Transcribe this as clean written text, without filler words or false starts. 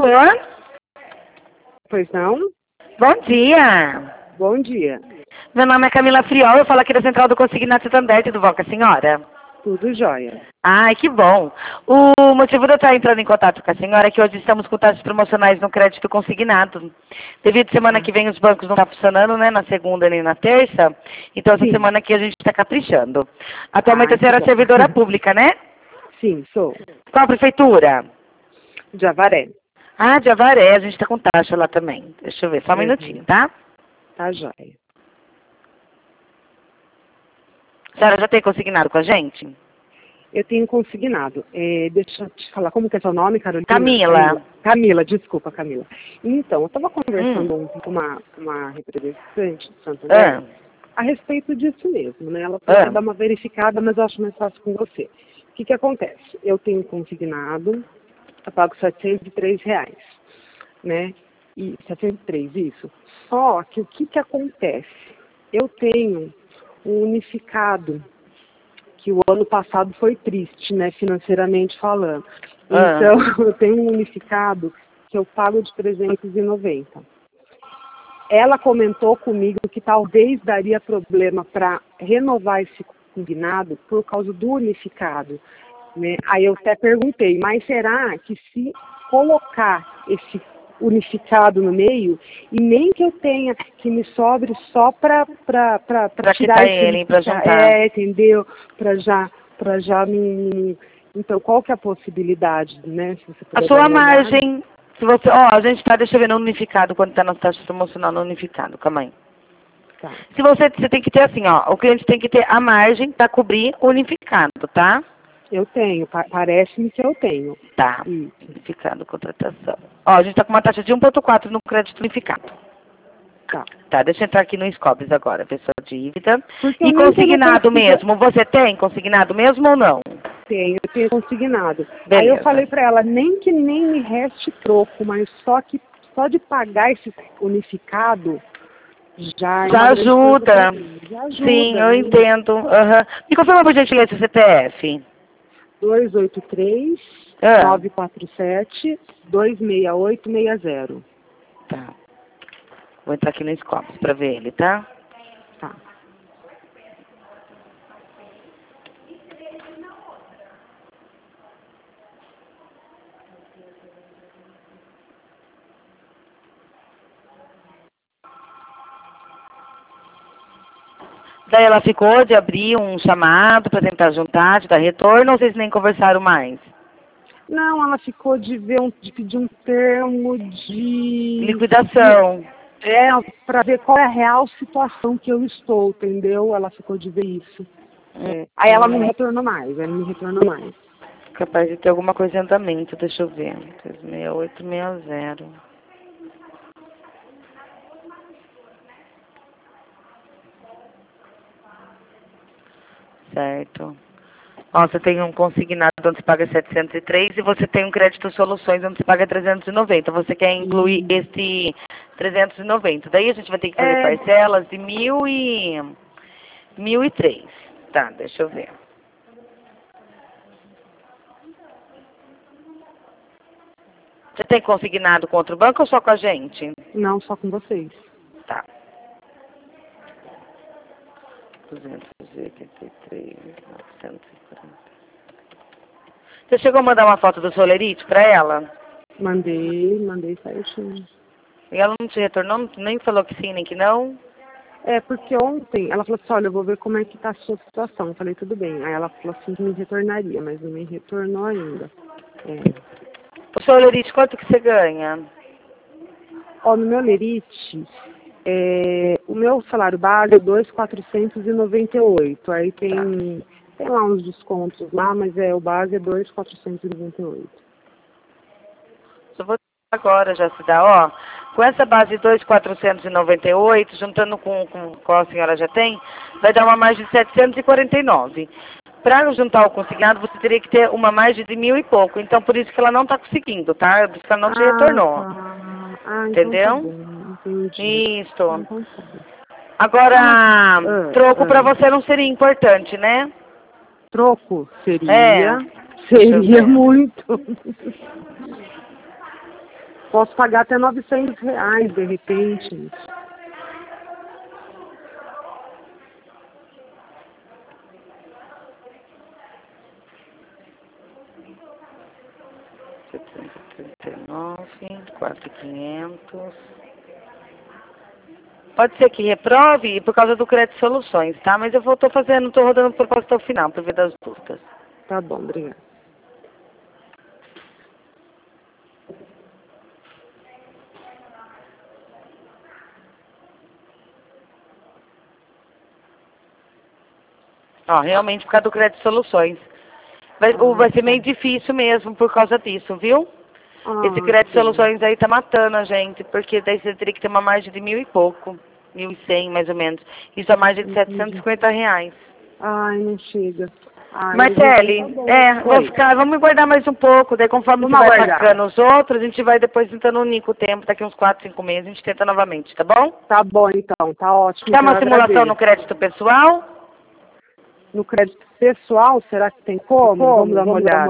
favor. Pois não? Bom dia. Bom dia. Meu nome é Camila Friol, eu falo aqui da Central do Consignado Santander, tudo bom com a senhora? Tudo jóia. Ai, que bom. O motivo de eu estar entrando em contato com a senhora é que hoje estamos com taxas promocionais no crédito consignado. Devido a semana que vem os bancos não estão funcionando, né, na segunda nem na terça, então essa semana aqui a gente está caprichando. Atualmente a senhora é servidora pública, né? Sim, sou. Qual a prefeitura? De Avaré. Ah, de Avaré, a gente está com taxa lá também. Deixa eu ver, só um minutinho, tá? Tá jóia. A senhora já tem consignado com a gente? Eu tenho consignado. Deixa eu te falar, como que é seu nome, Carolina? Camila. Camila, desculpa, Camila. Então, eu estava conversando com uma representante de Santander a respeito disso mesmo, né? Ela pode dar uma verificada, mas eu acho mais fácil com você. O que acontece? Eu tenho consignado, eu pago R$703, né? E 703, isso. Só que o que acontece? Eu tenho um unificado, que o ano passado foi triste, né, financeiramente falando. Então, eu tenho um unificado que eu pago de 390. Ela comentou comigo que talvez daria problema para renovar esse combinado por causa do unificado, né? Aí eu até perguntei, mas será que se colocar esse unificado no meio, e nem que eu tenha, que me sobre só para tirar ele, para juntar. Entendeu? Para já me... Então, qual que é a possibilidade, né? Se você puder A sua dar uma olhada. margem, se você, a gente está, deixa eu ver, no unificado, quando está na taxa promocional no unificado, calma aí. Tá. Se você tem que ter assim, o cliente tem que ter a margem para cobrir o unificado, tá? Eu tenho, parece-me que eu tenho. Tá, unificado, contratação. A gente está com uma taxa de 1,4 no crédito unificado. Tá, deixa eu entrar aqui no Scopes agora, ver sua dívida. Porque E consignado mesmo, você tem consignado mesmo ou não? Eu tenho consignado. Beleza. Aí eu falei para ela, nem me reste troco, mas só de pagar esse unificado já ajuda. Já ajuda. Sim, eu entendo. Me confirma por gentileza o CPF. 283-947-26860. Tá. Vou entrar aqui no Scopes para ver ele, tá? Tá. Daí ela ficou de abrir um chamado para tentar juntar, de dar retorno, ou vocês nem conversaram mais? Não, ela ficou de pedir um termo de liquidação. Para ver qual é a real situação que eu estou, entendeu? Ela ficou de ver isso. Aí ela não me retornou mais, Capaz de ter alguma coisa em andamento, deixa eu ver. 36860. Certo. Você tem um consignado onde você paga 703 e você tem um crédito soluções onde você paga 390. Você quer incluir esse 390. Daí a gente vai ter que fazer parcelas de 1.003. Tá, deixa eu ver. Você tem consignado com outro banco ou só com a gente? Não, só com vocês. Tá. 283, 940. Você chegou a mandar uma foto do Solerite para ela? Mandei certinho. E ela não te retornou? Nem falou que sim, nem que não? Porque ontem ela falou assim, olha, eu vou ver como é que tá a sua situação. Eu falei, tudo bem. Aí ela falou assim que me retornaria, mas não me retornou ainda. O seu Lerite, quanto que você ganha? No meu Lerite, o meu salário base é 2.498. Aí tem lá uns descontos lá, mas o base é 2.498. Só vou agora, já se dá, com essa base 2.498, juntando com qual a senhora já tem, vai dar uma margem de 749. Para juntar o consignado, você teria que ter uma margem de 1.000 e pouco. Então, por isso que ela não está conseguindo, tá? Por isso que ela não te retornou. Entendeu? Então tá bom, entendi. Isso. Então tá bom. Agora, troco para você não seria importante, né? Troco? Seria muito. Posso pagar até R$900, de repente. R$4.500. Pode ser que reprove por causa do crédito soluções, tá? Mas eu tô rodando proposta ao final, para ver das dúvidas. Tá bom, obrigada. Ó, realmente por causa do crédito soluções. Vai ser meio difícil mesmo por causa disso, viu? Esse crédito soluções aí tá matando a gente, porque daí você teria que ter uma margem de 1.000 e pouco, 1.100 mais ou menos. Isso é a margem de R$750. Ai, não chega. Marcele, vamos guardar mais um pouco, daí conforme você vai sacando os outros, a gente vai depois tentando unir com o tempo, daqui uns 4, 5 meses, a gente tenta novamente, tá bom? Tá bom, então, tá ótimo. Quer uma simulação no crédito pessoal? No crédito pessoal, será que tem como? Vamos dar uma olhada.